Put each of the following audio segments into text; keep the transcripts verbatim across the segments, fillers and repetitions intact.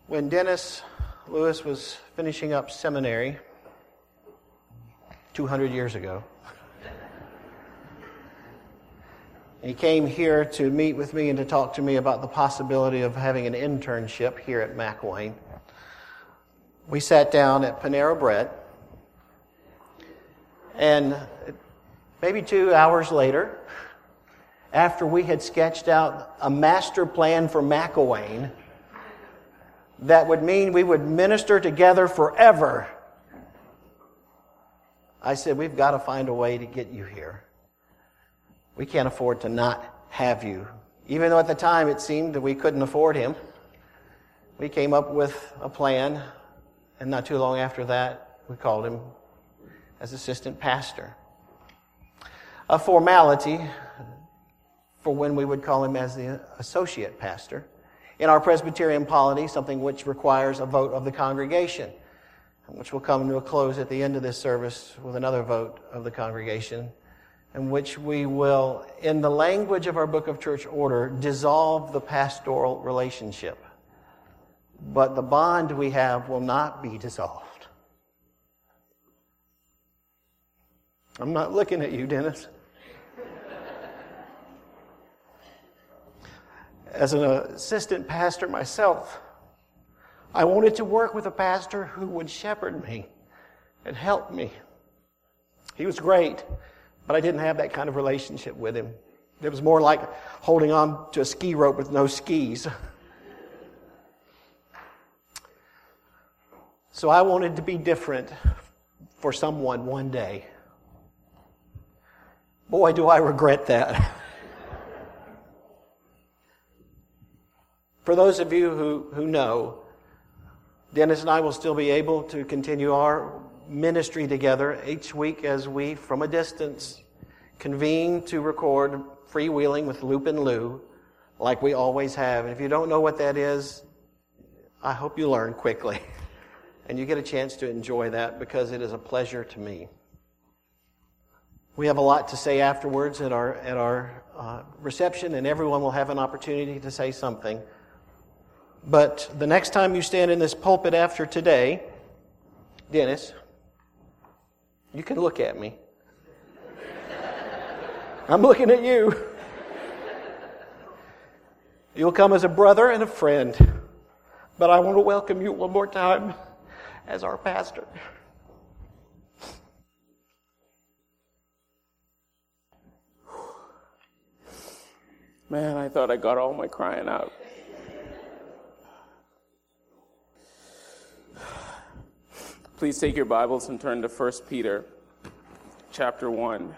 When Dennis Lewis was finishing up seminary two hundred years ago, he came here to meet with me and to talk to me about the possibility of having an internship here at McElwain. We sat down at Panera Bread, and maybe two hours later, after we had sketched out a master plan for McElwain that would mean we would minister together forever, I said, we've got to find a way to get you here. We can't afford to not have you. Even though at the time it seemed that we couldn't afford him, we came up with a plan, and not too long after that, we called him as assistant pastor. A formality for when we would call him as the associate pastor. In our Presbyterian polity, something which requires a vote of the congregation, which will come to a close at the end of this service with another vote of the congregation, in which we will, in the language of our Book of Church Order, dissolve the pastoral relationship. But the bond we have will not be dissolved. I'm not looking at you, Dennis. As an assistant pastor myself, I wanted to work with a pastor who would shepherd me and help me. He was great, but I didn't have that kind of relationship with him. It was more like holding on to a ski rope with no skis. So I wanted to be different for someone one day. Boy, do I regret that. For those of you who, who know, Dennis and I will still be able to continue our ministry together each week as we, from a distance, convene to record Freewheeling with Loop and Lou, like we always have. And if you don't know what that is, I hope you learn quickly. And you get a chance to enjoy that, because it is a pleasure to me. We have a lot to say afterwards at our, at our uh, reception, and everyone will have an opportunity to say something. But the next time you stand in this pulpit after today, Dennis, you can look at me. I'm looking at you. You'll come as a brother and a friend. But I want to welcome you one more time as our pastor. Man, I thought I got all my crying out. Please take your Bibles and turn to First Peter chapter one.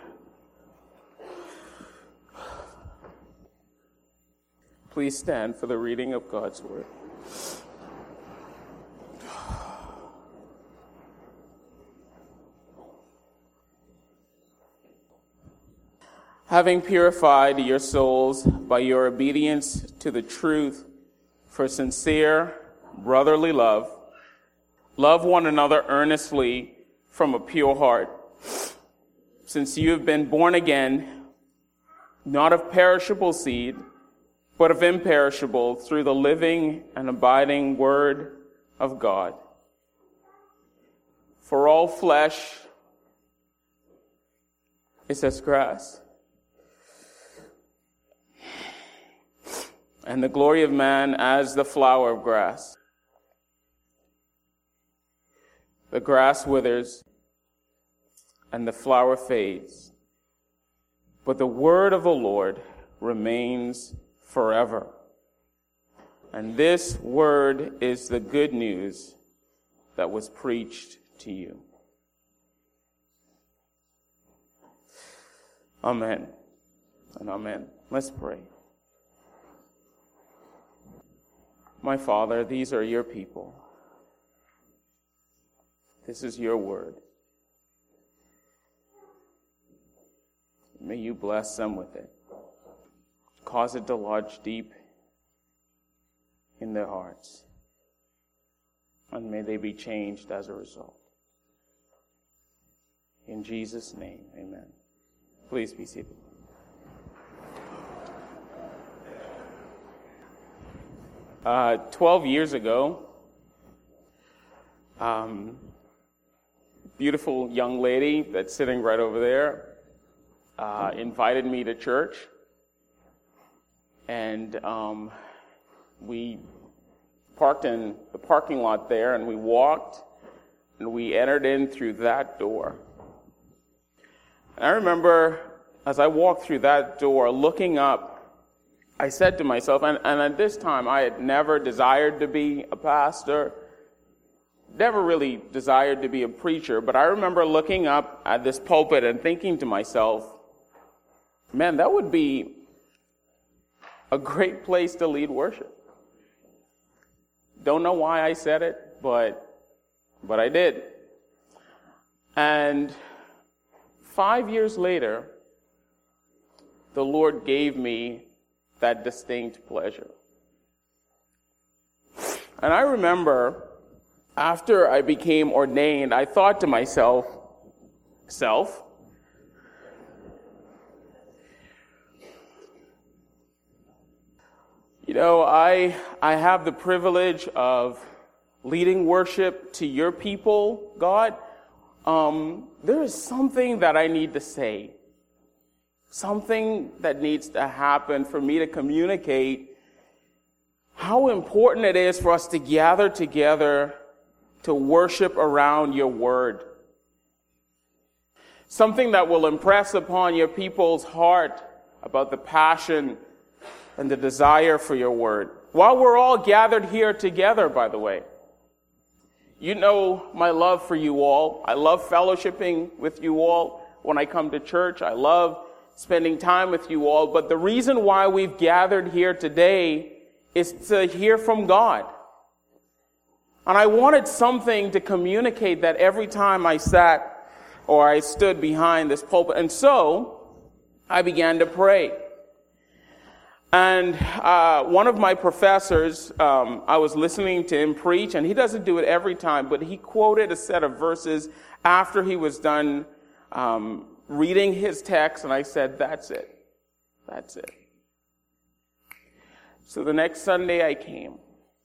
Please stand for the reading of God's Word. Having purified your souls by your obedience to the truth for sincere brotherly love, love one another earnestly from a pure heart, since you have been born again, not of perishable seed, but of imperishable, through the living and abiding Word of God. For all flesh is as grass, and the glory of man as the flower of grass. The grass withers, and the flower fades, but the word of the Lord remains forever. And this word is the good news that was preached to you. Amen and amen. Let's pray. My Father, these are your people. This is your word. May you bless them with it. Cause it to lodge deep in their hearts. And may they be changed as a result. In Jesus' name, amen. Please be seated. Uh, Twelve years ago, um, beautiful young lady that's sitting right over there uh, invited me to church. And um, we parked in the parking lot there, and we walked, and we entered in through that door. And I remember as I walked through that door, looking up, I said to myself, and, and at this time I had never desired to be a pastor, never really desired to be a preacher, but I remember looking up at this pulpit and thinking to myself, man, that would be a great place to lead worship. Don't know why I said it, but but I did. And five years later, the Lord gave me that distinct pleasure. And I remember after I became ordained, I thought to myself, self, you know, I I have the privilege of leading worship to your people, God. Um, there is something that I need to say, something that needs to happen for me to communicate how important it is for us to gather together to worship around your word. Something that will impress upon your people's heart about the passion and the desire for your word. While we're all gathered here together, by the way, you know my love for you all. I love fellowshipping with you all when I come to church. I love spending time with you all. But the reason why we've gathered here today is to hear from God. And I wanted something to communicate that every time I sat or I stood behind this pulpit. And so I began to pray. And uh, one of my professors, um, I was listening to him preach, and he doesn't do it every time, but he quoted a set of verses after he was done um, reading his text, and I said, that's it. That's it. So the next Sunday I came.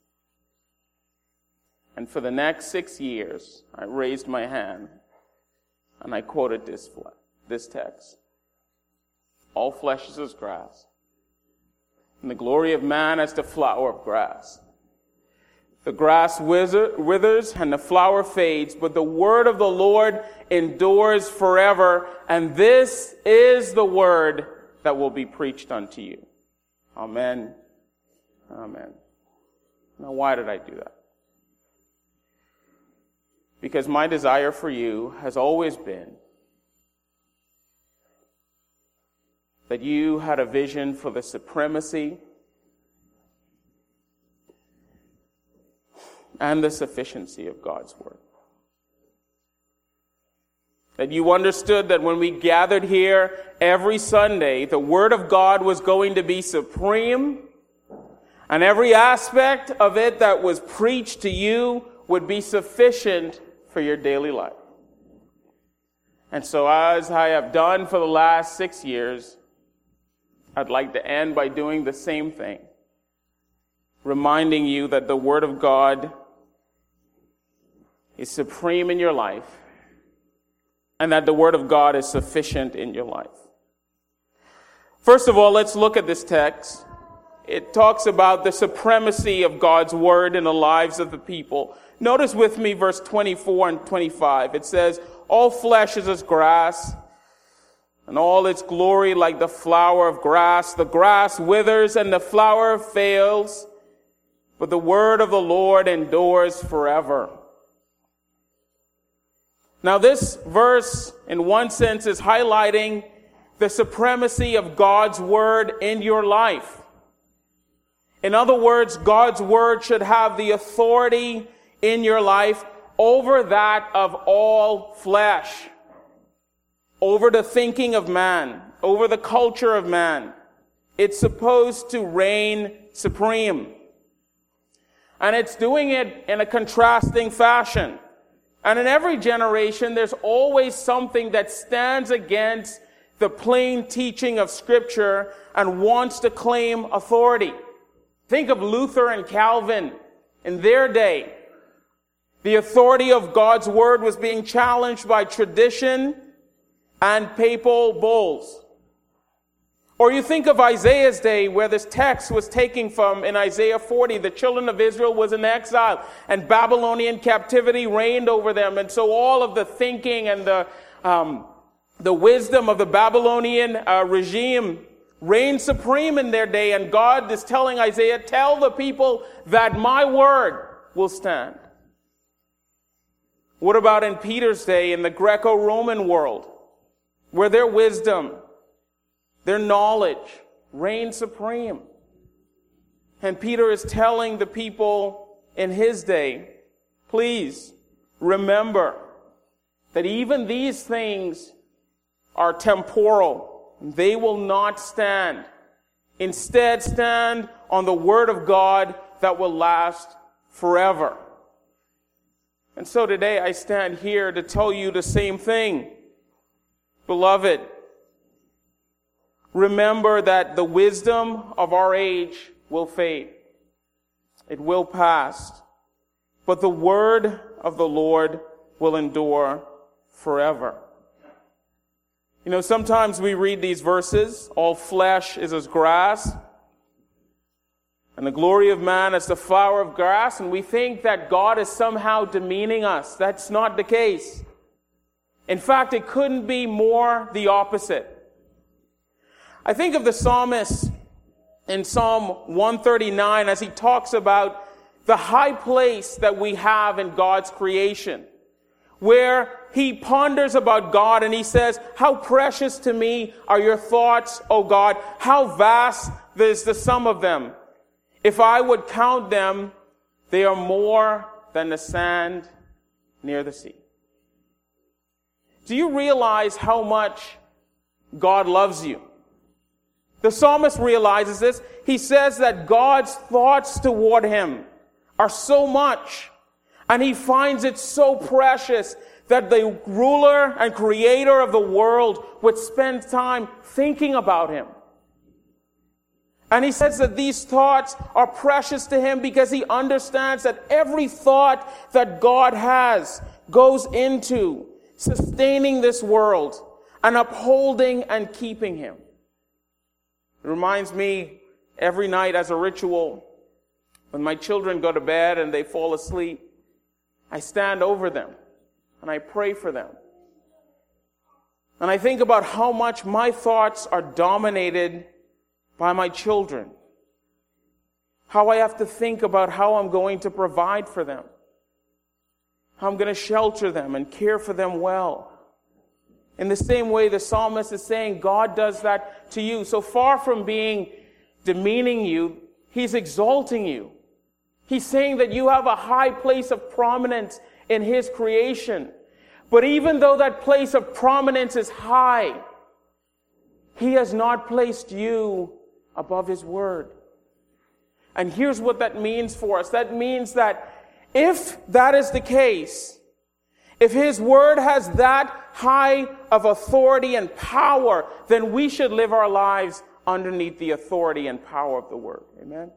And for the next six years, I raised my hand, and I quoted this, this text. All flesh is as grass, and the glory of man as the flower of grass. The grass withers and the flower fades, but the word of the Lord endures forever. And this is the word that will be preached unto you. Amen. Amen. Now, why did I do that? Because my desire for you has always been that you had a vision for the supremacy and the sufficiency of God's word. That you understood that when we gathered here every Sunday, the word of God was going to be supreme, and every aspect of it that was preached to you would be sufficient for your daily life. And so as I have done for the last six years, I'd like to end by doing the same thing, reminding you that the Word of God is supreme in your life, and that the Word of God is sufficient in your life. First of all, let's look at this text. It talks about the supremacy of God's Word in the lives of the people. Notice with me verse twenty-four and twenty-five. It says, all flesh is as grass, and all its glory like the flower of grass. The grass withers and the flower fails, but the word of the Lord endures forever. Now this verse, in one sense, is highlighting the supremacy of God's word in your life. In other words, God's word should have the authority in your life over that of all flesh, over the thinking of man, over the culture of man. It's supposed to reign supreme. And it's doing it in a contrasting fashion. And in every generation, there's always something that stands against the plain teaching of Scripture and wants to claim authority. Think of Luther and Calvin in their day. The authority of God's word was being challenged by tradition and papal bulls. Or you think of Isaiah's day, where this text was taken from in Isaiah forty. The children of Israel was in exile, and Babylonian captivity reigned over them. And so all of the thinking and the um, the wisdom of the Babylonian uh, regime reigned supreme in their day. And God is telling Isaiah, tell the people that my word will stand. What about in Peter's day, in the Greco-Roman world, where their wisdom, their knowledge reigned supreme? And Peter is telling the people in his day, please remember that even these things are temporal. They will not stand. Instead, stand on the word of God that will last forever. And so today I stand here to tell you the same thing. Beloved, remember that the wisdom of our age will fade. It will pass. But the word of the Lord will endure forever. You know, sometimes we read these verses, all flesh is as grass, and the glory of man as the flower of grass, and we think that God is somehow demeaning us. That's not the case. In fact, it couldn't be more the opposite. I think of the psalmist in Psalm one thirty-nine as he talks about the high place that we have in God's creation, where he ponders about God and he says, how precious to me are your thoughts, O God. How vast is the sum of them. If I would count them, they are more than the sand near the sea. Do you realize how much God loves you? The psalmist realizes this. He says that God's thoughts toward him are so much, and he finds it so precious that the ruler and creator of the world would spend time thinking about him. And he says that these thoughts are precious to him because he understands that every thought that God has goes into sustaining this world and upholding and keeping him. It reminds me every night as a ritual, when my children go to bed and they fall asleep, I stand over them and I pray for them. And I think about how much my thoughts are dominated by my children. How I have to think about how I'm going to provide for them. How I'm going to shelter them and care for them well. In the same way, the psalmist is saying God does that to you. So far from being demeaning you, he's exalting you. He's saying that you have a high place of prominence in his creation. But even though that place of prominence is high, he has not placed you above his word. And here's what that means for us. That means that if that is the case, if his word has that high of authority and power, then we should live our lives underneath the authority and power of the word. Amen?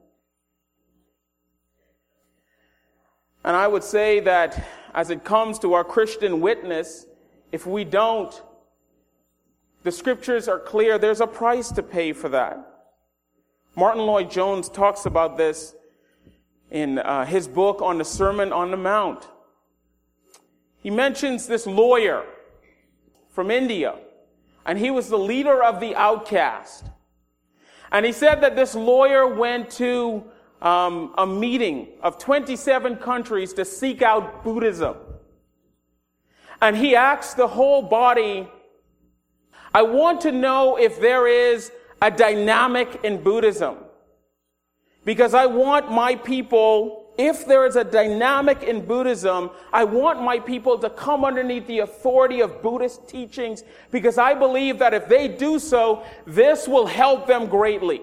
And I would say that as it comes to our Christian witness, if we don't, the scriptures are clear, there's a price to pay for that. Martin Lloyd-Jones talks about this in uh, his book on the Sermon on the Mount. He mentions this lawyer from India, and he was the leader of the outcast. And he said that this lawyer went to um, a meeting of twenty-seven countries to seek out Buddhism. And he asked the whole body, I want to know if there is a dynamic in Buddhism. Because I want my people, if there is a dynamic in Buddhism, I want my people to come underneath the authority of Buddhist teachings, because I believe that if they do so, this will help them greatly.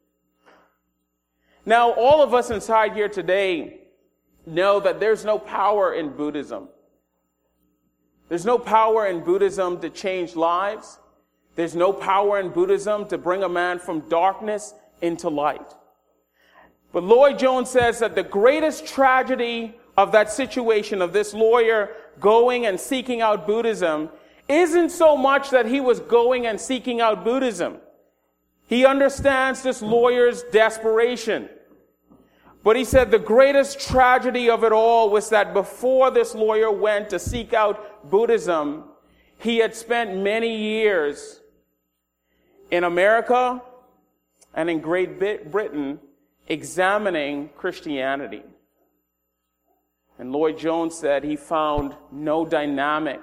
Now, all of us inside here today know that there's no power in Buddhism. There's no power in Buddhism to change lives. There's no power in Buddhism to bring a man from darkness into light. But Lloyd-Jones says that the greatest tragedy of that situation of this lawyer going and seeking out Buddhism isn't so much that he was going and seeking out Buddhism. He understands this lawyer's desperation. But he said the greatest tragedy of it all was that before this lawyer went to seek out Buddhism, he had spent many years in America and in Great Britain examining Christianity. And Lloyd Jones said he found no dynamic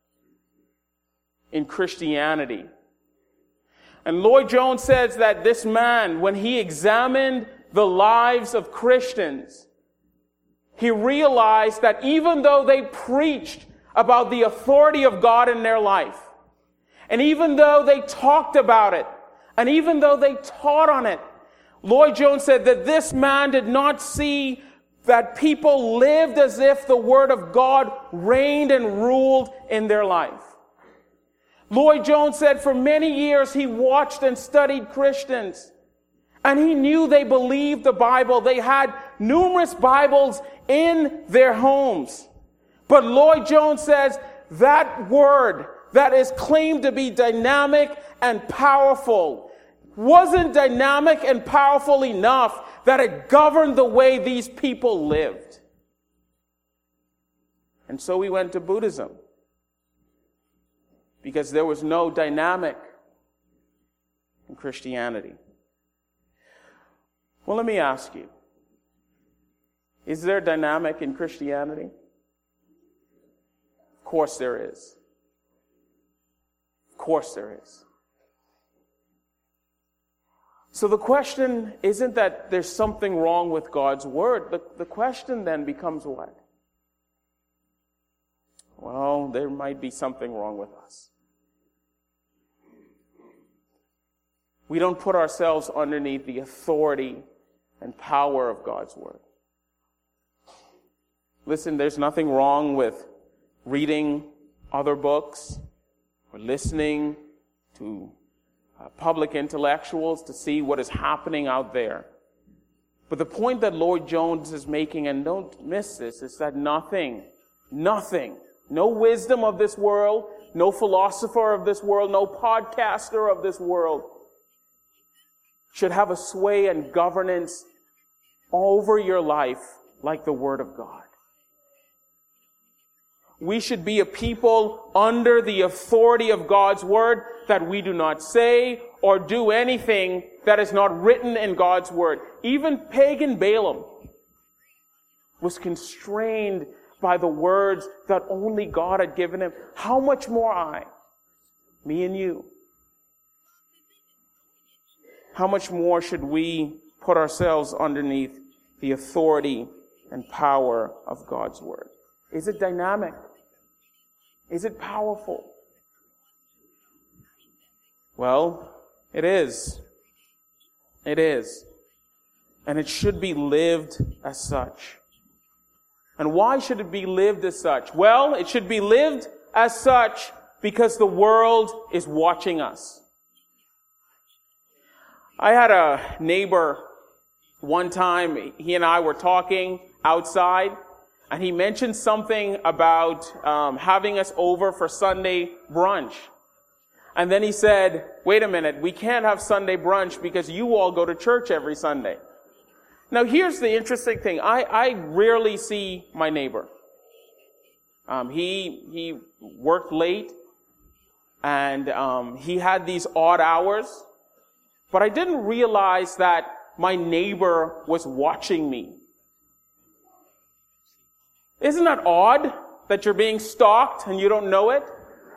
in Christianity. And Lloyd Jones says that this man, when he examined the lives of Christians, he realized that even though they preached about the authority of God in their life, and even though they talked about it, and even though they taught on it, Lloyd Jones said that this man did not see that people lived as if the Word of God reigned and ruled in their life. Lloyd Jones said for many years he watched and studied Christians, and he knew they believed the Bible. They had numerous Bibles in their homes. But Lloyd Jones says that word that is claimed to be dynamic and powerful wasn't dynamic and powerful enough that it governed the way these people lived. And so we went to Buddhism, because there was no dynamic in Christianity. Well, let me ask you, is there dynamic in Christianity? Of course there is. Of course there is. So the question isn't that there's something wrong with God's Word. The, the question then becomes what? Well, there might be something wrong with us. We don't put ourselves underneath the authority and power of God's Word. Listen, there's nothing wrong with reading other books or listening to uh, public intellectuals to see what is happening out there. But the point that Lloyd Jones is making, and don't miss this, is that nothing, nothing, no wisdom of this world, no philosopher of this world, no podcaster of this world should have a sway and governance over your life like the Word of God. We should be a people under the authority of God's Word, that we do not say or do anything that is not written in God's Word. Even pagan Balaam was constrained by the words that only God had given him. How much more I, me and you? How much more should we put ourselves underneath the authority and power of God's Word? Is it dynamic? Is it powerful? Well, it is. It is. And it should be lived as such. And why should it be lived as such? Well, it should be lived as such because the world is watching us. I had a neighbor one time, he and I were talking outside, and he mentioned something about um, having us over for Sunday brunch. And then he said, wait a minute, we can't have Sunday brunch because you all go to church every Sunday. Now here's the interesting thing. I, I rarely see my neighbor. Um, he, he worked late, and um, he had these odd hours. But I didn't realize that my neighbor was watching me. Isn't that odd that you're being stalked and you don't know it?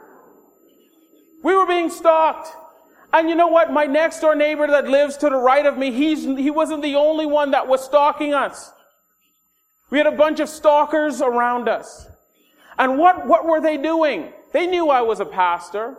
We were being stalked. And you know what? My next door neighbor that lives to the right of me, he's, he wasn't the only one that was stalking us. We had a bunch of stalkers around us. And what, what were they doing? They knew I was a pastor.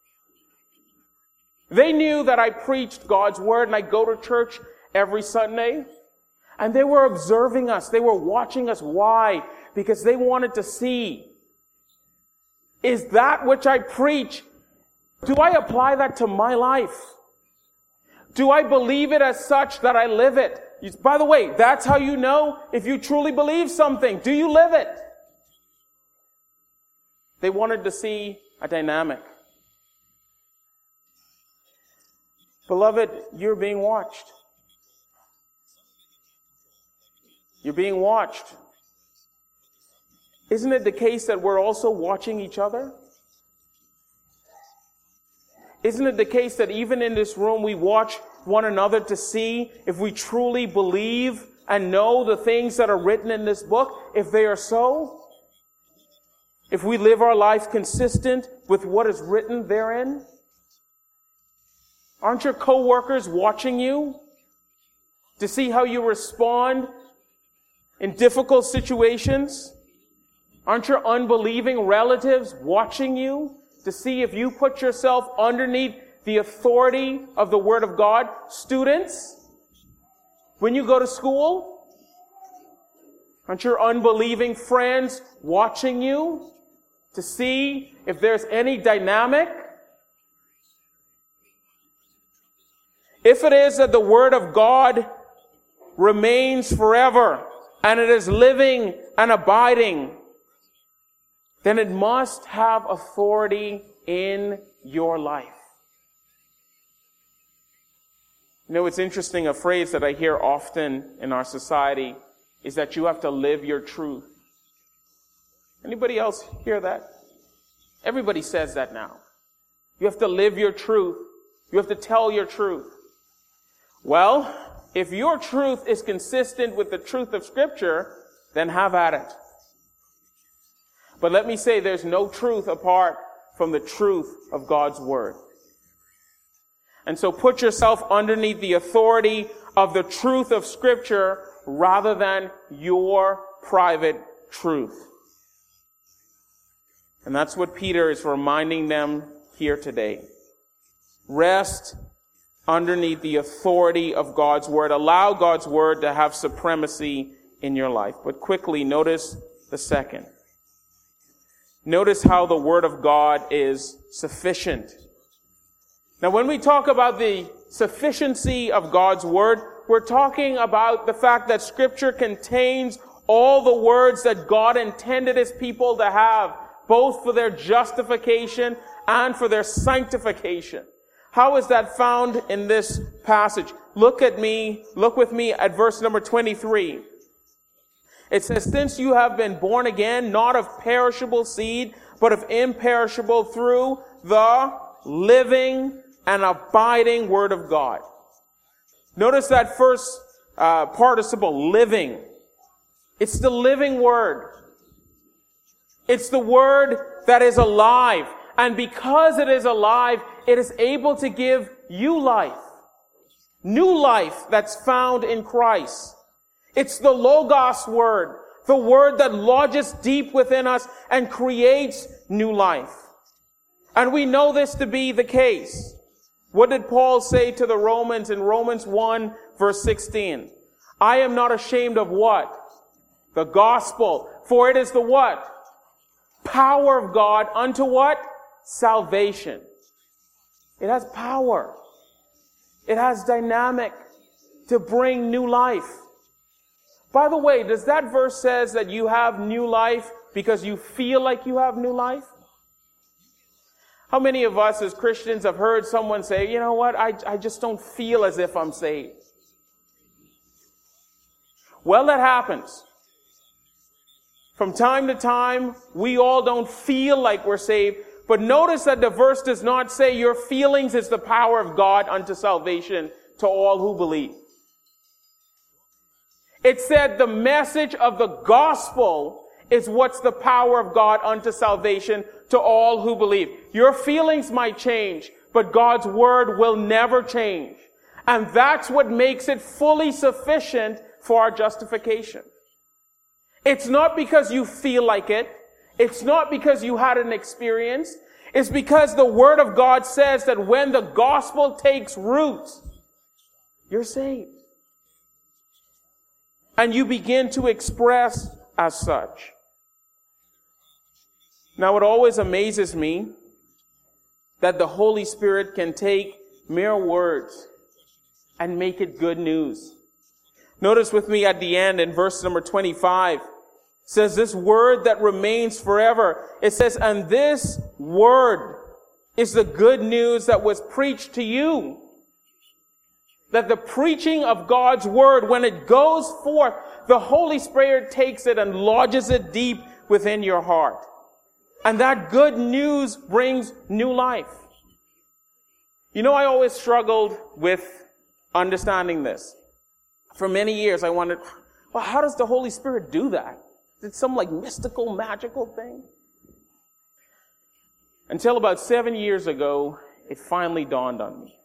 They knew that I preached God's Word and I go to church every Sunday. And they were observing us. They were watching us. Why? Because they wanted to see, is that which I preach, do I apply that to my life? Do I believe it as such that I live it? You, by the way, that's how you know if you truly believe something. Do you live it? They wanted to see a dynamic. Beloved, you're being watched. You're being watched. Isn't it the case that we're also watching each other? Isn't it the case that even in this room we watch one another to see if we truly believe and know the things that are written in this book, if they are so? If we live our life consistent with what is written therein? Aren't your co-workers watching you to see how you respond in difficult situations? Aren't your unbelieving relatives watching you to see if you put yourself underneath the authority of the Word of God? Students, when you go to school, aren't your unbelieving friends watching you to see if there's any dynamic? If it is that the Word of God remains forever and it is living and abiding, then it must have authority in your life. You know, it's interesting, a phrase that I hear often in our society is that you have to live your truth. Anybody else hear that? Everybody says that now. You have to live your truth. You have to tell your truth. Well, if your truth is consistent with the truth of Scripture, then have at it. But let me say, there's no truth apart from the truth of God's Word. And so put yourself underneath the authority of the truth of Scripture rather than your private truth. And that's what Peter is reminding them here today. Rest underneath the authority of God's Word. Allow God's Word to have supremacy in your life. But quickly, notice the second. Notice how the Word of God is sufficient. Now, when we talk about the sufficiency of God's Word, we're talking about the fact that Scripture contains all the words that God intended His people to have, both for their justification and for their sanctification. How is that found in this passage? Look at me, look with me at verse number twenty-three. It says, since you have been born again, not of perishable seed, but of imperishable, through the living and abiding Word of God. Notice that first uh, participle, living. It's the living Word. It's the Word that is alive. And because it is alive, it is able to give you life. New life that's found in Christ. It's the Logos Word, the Word that lodges deep within us and creates new life. And we know this to be the case. What did Paul say to the Romans in Romans one, verse sixteen? I am not ashamed of what? The gospel. For it is the what? Power of God unto what? Salvation. It has power. It has dynamic to bring new life. By the way, does that verse says that you have new life because you feel like you have new life? How many of us as Christians have heard someone say, you know what, I, I just don't feel as if I'm saved? Well, that happens. From time to time, we all don't feel like we're saved. But notice that the verse does not say your feelings is the power of God unto salvation to all who believe. It said the message of the gospel is what's the power of God unto salvation to all who believe. Your feelings might change, but God's word will never change. And that's what makes it fully sufficient for our justification. It's not because you feel like it. It's not because you had an experience. It's because the Word of God says that when the gospel takes root, you're saved. And you begin to express as such. Now, it always amazes me that the Holy Spirit can take mere words and make it good news. Notice with me at the end in verse number twenty-five, it says this word that remains forever. It says, and this word is the good news that was preached to you. That the preaching of God's word, when it goes forth, the Holy Spirit takes it and lodges it deep within your heart. And that good news brings new life. You know, I always struggled with understanding this. For many years, I wondered, well, how does the Holy Spirit do that? Is it some like mystical, magical thing? Until about seven years ago, it finally dawned on me.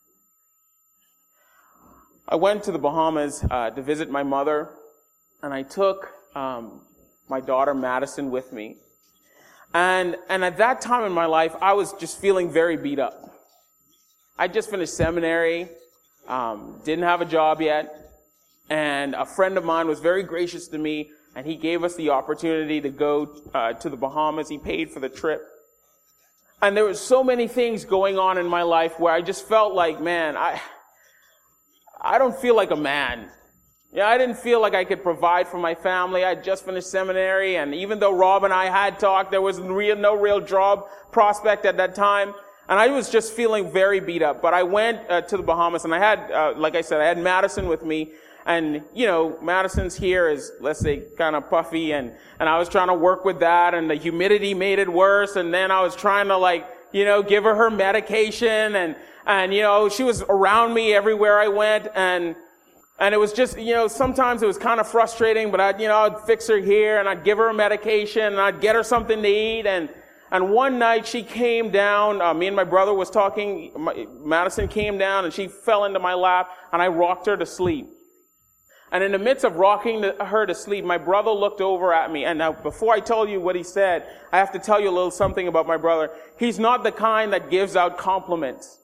I went to the Bahamas uh, to visit my mother, and I took um, my daughter Madison with me. And and at that time in my life, I was just feeling very beat up. I just finished seminary, um, didn't have a job yet, and a friend of mine was very gracious to me, and he gave us the opportunity to go uh, to the Bahamas. He paid for the trip. And there was so many things going on in my life where I just felt like, man, I... I don't feel like a man. Yeah, I didn't feel like I could provide for my family. I had just finished seminary, and even though Rob and I had talked, there was real, no real job prospect at that time. And I was just feeling very beat up. But I went uh, to the Bahamas, and I had, uh, like I said, I had Madison with me. And, you know, Madison's hair is, let's say, kind of puffy, and, and I was trying to work with that, and the humidity made it worse, and then I was trying to, like, you know, give her her medication, and, and, you know, she was around me everywhere I went, and, and it was just, you know, sometimes it was kind of frustrating, but I'd, you know, I'd fix her here, and I'd give her a medication, and I'd get her something to eat, and, and one night she came down, uh, me and my brother was talking, my, Madison came down, and she fell into my lap, and I rocked her to sleep. And in the midst of rocking her to sleep, my brother looked over at me. And now, before I tell you what he said, I have to tell you a little something about my brother. He's not the kind that gives out compliments.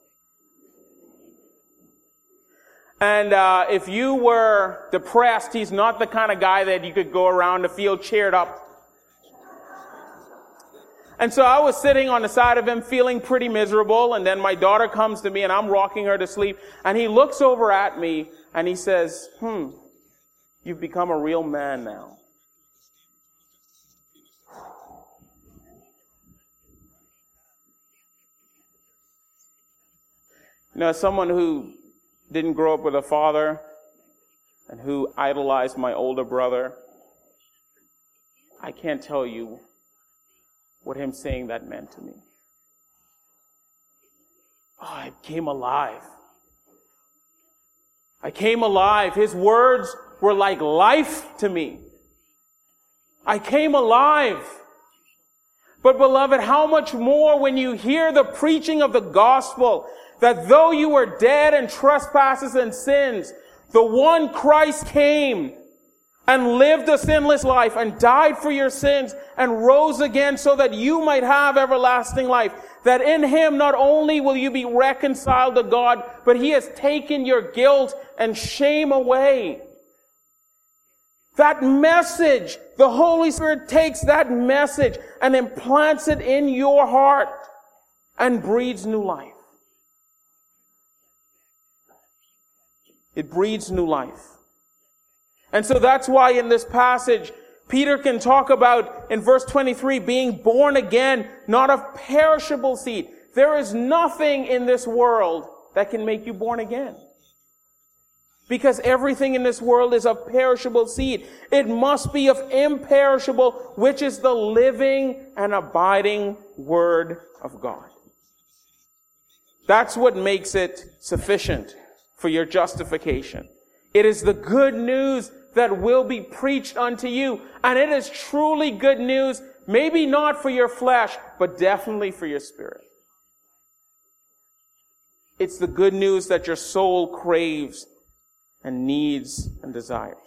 And uh if you were depressed, he's not the kind of guy that you could go around to feel cheered up. And so I was sitting on the side of him feeling pretty miserable, and then my daughter comes to me, and I'm rocking her to sleep, and he looks over at me, and he says, hmm, you've become a real man now. You know, as someone who didn't grow up with a father and who idolized my older brother, I can't tell you what him saying that meant to me. Oh, I came alive. I came alive. His words were like life to me. I came alive. But beloved, how much more when you hear the preaching of the gospel, that though you were dead in trespasses and sins, the one Christ came and lived a sinless life and died for your sins and rose again so that you might have everlasting life. That in him not only will you be reconciled to God, but he has taken your guilt and shame away. That message, the Holy Spirit takes that message and implants it in your heart and breathes new life. It breeds new life. And so that's why in this passage, Peter can talk about, in verse twenty-three, being born again, not of perishable seed. There is nothing in this world that can make you born again. Because everything in this world is of perishable seed. It must be of imperishable, which is the living and abiding Word of God. That's what makes it sufficient for your justification. It is the good news that will be preached unto you. And it is truly good news, maybe not for your flesh, but definitely for your spirit. It's the good news that your soul craves and needs and desires.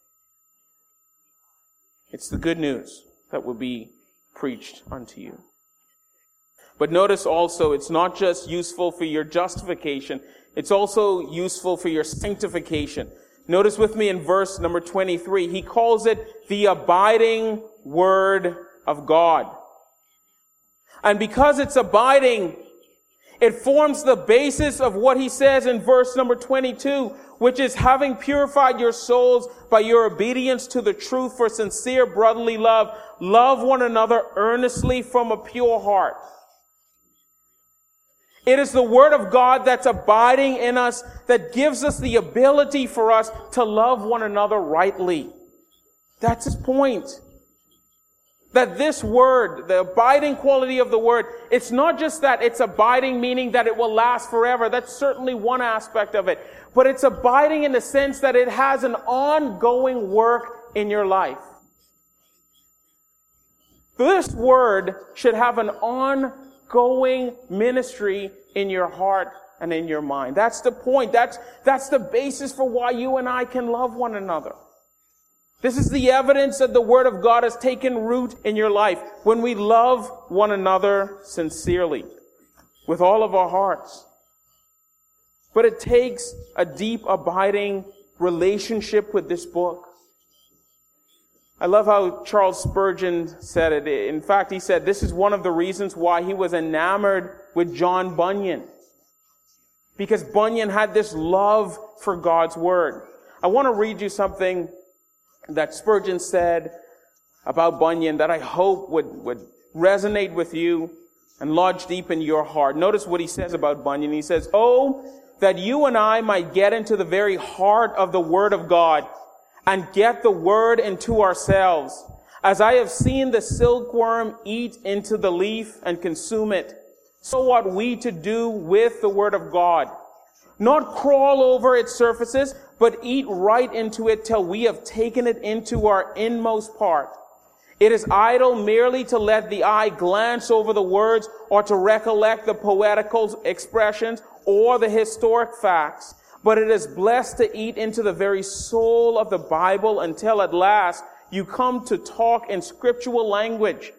It's the good news that will be preached unto you. But notice also, it's not just useful for your justification, it's also useful for your sanctification. Notice with me in verse number twenty-three, he calls it the abiding Word of God. And because it's abiding, It forms the basis of what he says in verse number twenty-two, which is having purified your souls by your obedience to the truth for sincere brotherly love, love one another earnestly from a pure heart. It is the Word of God that's abiding in us that gives us the ability for us to love one another rightly. That's his point. That this Word, the abiding quality of the Word, it's not just that it's abiding, meaning that it will last forever. That's certainly one aspect of it. But it's abiding in the sense that it has an ongoing work in your life. This Word should have an ongoing ministry in your heart and in your mind. That's the point. That's, that's the basis for why you and I can love one another. This is the evidence that the Word of God has taken root in your life when we love one another sincerely with all of our hearts. But it takes a deep, abiding relationship with this book. I love how Charles Spurgeon said it. In fact, he said this is one of the reasons why he was enamored with John Bunyan. Because Bunyan had this love for God's Word. I want to read you something that Spurgeon said about Bunyan that I hope would, would resonate with you and lodge deep in your heart. Notice what he says about Bunyan. He says, "Oh, that you and I might get into the very heart of the Word of God and get the Word into ourselves, as I have seen the silkworm eat into the leaf and consume it. So ought we to do with the Word of God. Not crawl over its surfaces, but eat right into it till we have taken it into our inmost part. It is idle merely to let the eye glance over the words or to recollect the poetical expressions or the historic facts, but it is blessed to eat into the very soul of the Bible until at last you come to talk in scriptural language.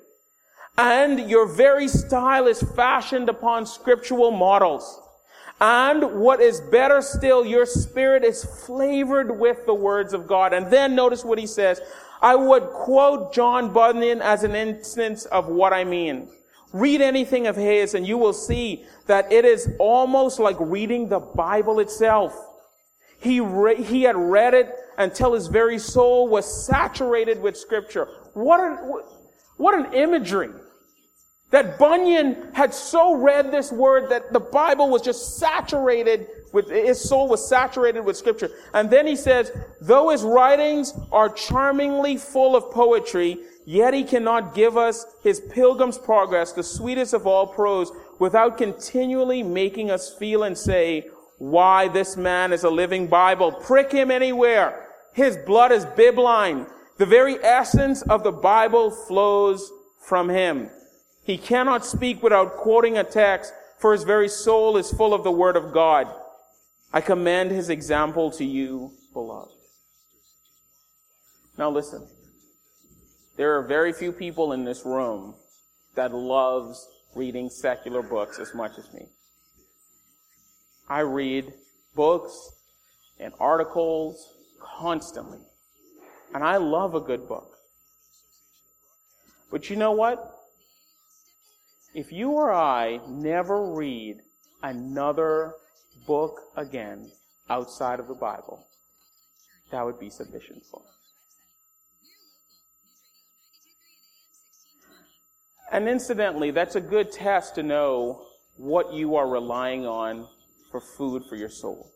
And your very style is fashioned upon scriptural models. And what is better still, your spirit is flavored with the words of God." And then notice what he says. I would quote John Bunyan as an instance of what I mean. Read anything of his and you will see that it is almost like reading the Bible itself. He, re- he had read it until his very soul was saturated with Scripture. What an, what an imagery! That Bunyan had so read this word that the Bible was just saturated with, his soul was saturated with Scripture. And then he says, though his writings are charmingly full of poetry, yet he cannot give us his Pilgrim's Progress, the sweetest of all prose, without continually making us feel and say, why, this man is a living Bible. Prick him anywhere. His blood is bibline. The very essence of the Bible flows from him. He cannot speak without quoting a text, for his very soul is full of the Word of God. I commend his example to you, beloved. Now listen. There are very few people in this room that loves reading secular books as much as me. I read books and articles constantly. And I love a good book. But you know what? If you or I never read another book again outside of the Bible, that would be sufficient for us. And incidentally, that's a good test to know what you are relying on for food for your soul.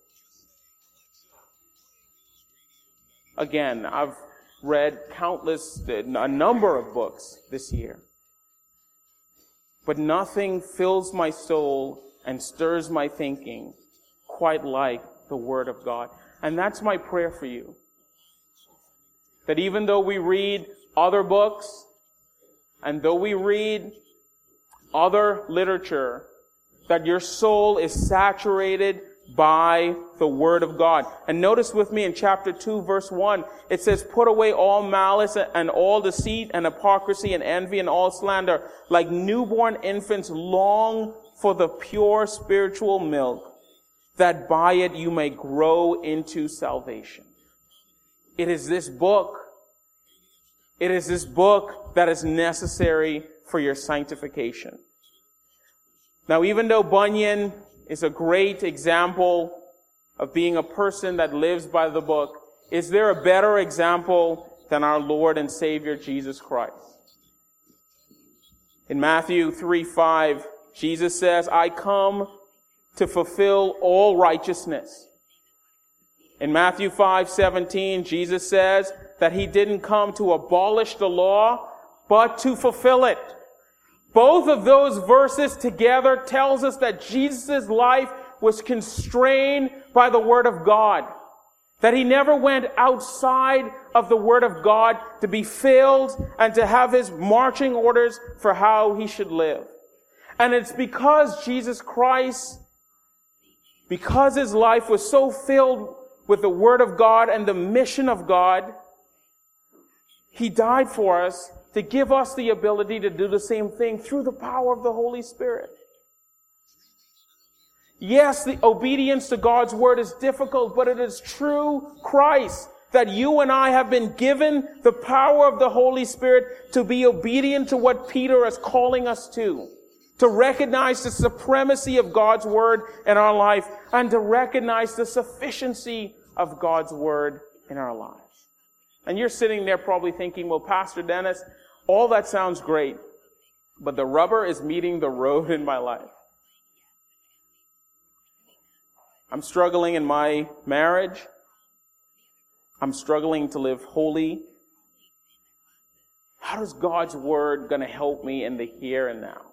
Again, I've read countless, a number of books this year. But nothing fills my soul and stirs my thinking quite like the Word of God. And that's my prayer for you. That even though we read other books, and though we read other literature, that your soul is saturated by the Word of God. And notice with me in chapter two, verse one, it says, put away all malice and all deceit and hypocrisy and envy and all slander. Like newborn infants, long for the pure spiritual milk, that by it you may grow into salvation. It is this book. It is this book that is necessary for your sanctification. Now, even though Bunyan is a great example of being a person that lives by the book, is there a better example than our Lord and Savior Jesus Christ? In Matthew three five, Jesus says, I come to fulfill all righteousness. In Matthew five seventeen, Jesus says that he didn't come to abolish the law, but to fulfill it. Both of those verses together tells us that Jesus' life was constrained by the Word of God. That he never went outside of the Word of God to be filled and to have his marching orders for how he should live. And it's because Jesus Christ, because his life was so filled with the Word of God and the mission of God, he died for us to give us the ability to do the same thing through the power of the Holy Spirit. Yes, the obedience to God's Word is difficult, but it is true Christ that you and I have been given the power of the Holy Spirit to be obedient to what Peter is calling us to. To recognize the supremacy of God's Word in our life and to recognize the sufficiency of God's Word in our lives. And you're sitting there probably thinking, well, Pastor Dennis, all that sounds great, but the rubber is meeting the road in my life. I'm struggling in my marriage. I'm struggling to live holy. How is God's Word going to help me in the here and now?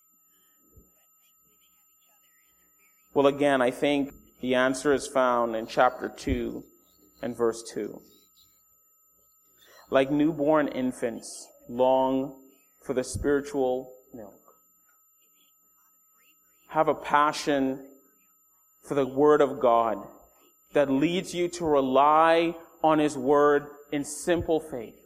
Well, again, I think the answer is found in chapter two and verse two. Like newborn infants, long for the spiritual milk. Have a passion for the Word of God that leads you to rely on His Word in simple faith.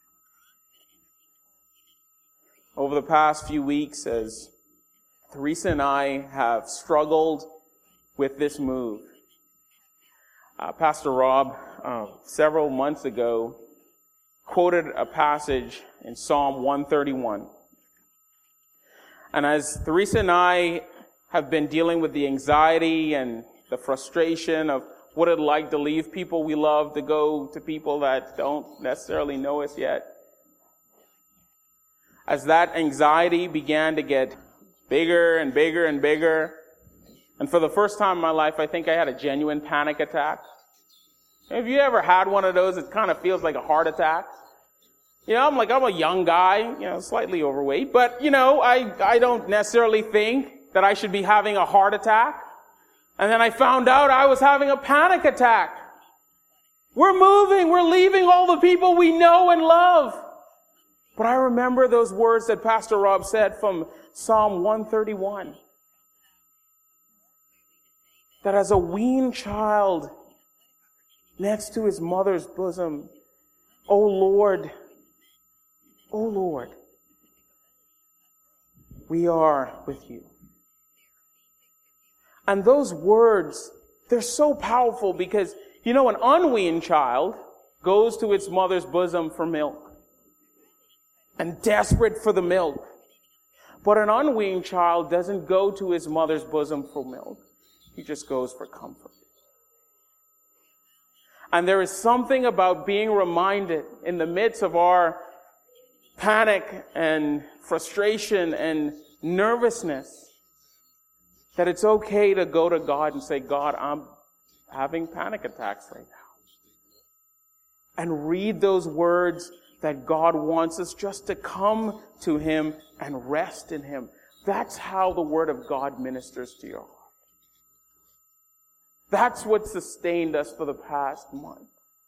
Over the past few weeks, as Teresa and I have struggled with this move, uh, Pastor Rob, uh, several months ago, quoted a passage in Psalm one thirty-one. And as Teresa and I have been dealing with the anxiety and the frustration of what it'd like to leave people we love to go to people that don't necessarily know us yet, as that anxiety began to get bigger and bigger and bigger, and for the first time in my life, I think I had a genuine panic attack. Have you ever had one of those? It kind of feels like a heart attack. You know, I'm like, I'm a young guy, you know, slightly overweight, but, you know, I, I don't necessarily think that I should be having a heart attack. And then I found out I was having a panic attack. We're moving, we're leaving all the people we know and love. But I remember those words that Pastor Rob said from Psalm one thirty-one. That as a weaned child next to his mother's bosom, O Lord, O Lord, we are with you. And those words, they're so powerful because, you know, an unweaned child goes to its mother's bosom for milk and desperate for the milk. But an unweaned child doesn't go to his mother's bosom for milk. He just goes for comfort. And there is something about being reminded in the midst of our panic and frustration and nervousness that it's okay to go to God and say, God, I'm having panic attacks right now. And read those words that God wants us just to come to Him and rest in Him. That's how the Word of God ministers to your heart. That's what sustained us for the past month.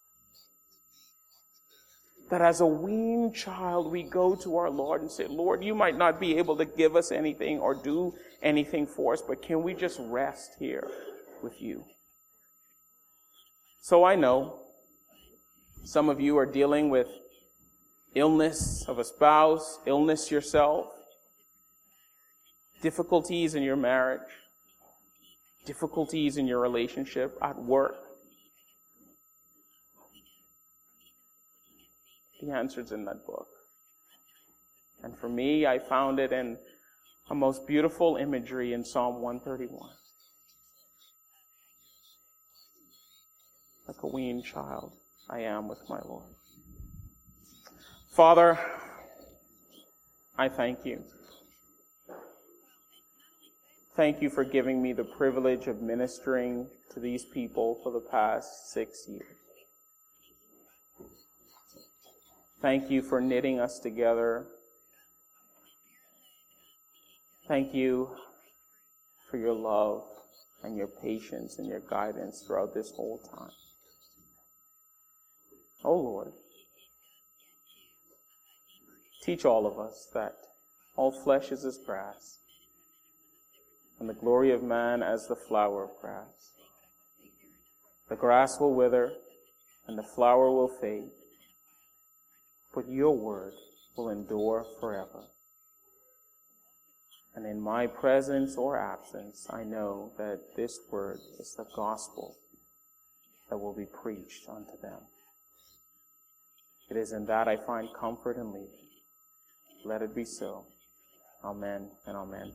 That as a weaned child, we go to our Lord and say, Lord, you might not be able to give us anything or do anything for us, but can we just rest here with you? So I know some of you are dealing with illness of a spouse, illness yourself, difficulties in your marriage, difficulties in your relationship at work. The answer's in that book. And for me, I found it in a most beautiful imagery in Psalm one thirty-one. Like a weaned child, I am with my Lord. Father, I thank you. Thank you for giving me the privilege of ministering to these people for the past six years. Thank you for knitting us together. Thank you for your love and your patience and your guidance throughout this whole time. Oh Lord, teach all of us that all flesh is as grass, and the glory of man as the flower of grass. The grass will wither, and the flower will fade, but your word will endure forever. And in my presence or absence, I know that this word is the gospel that will be preached unto them. It is in that I find comfort and leading. Let it be so. Amen and amen.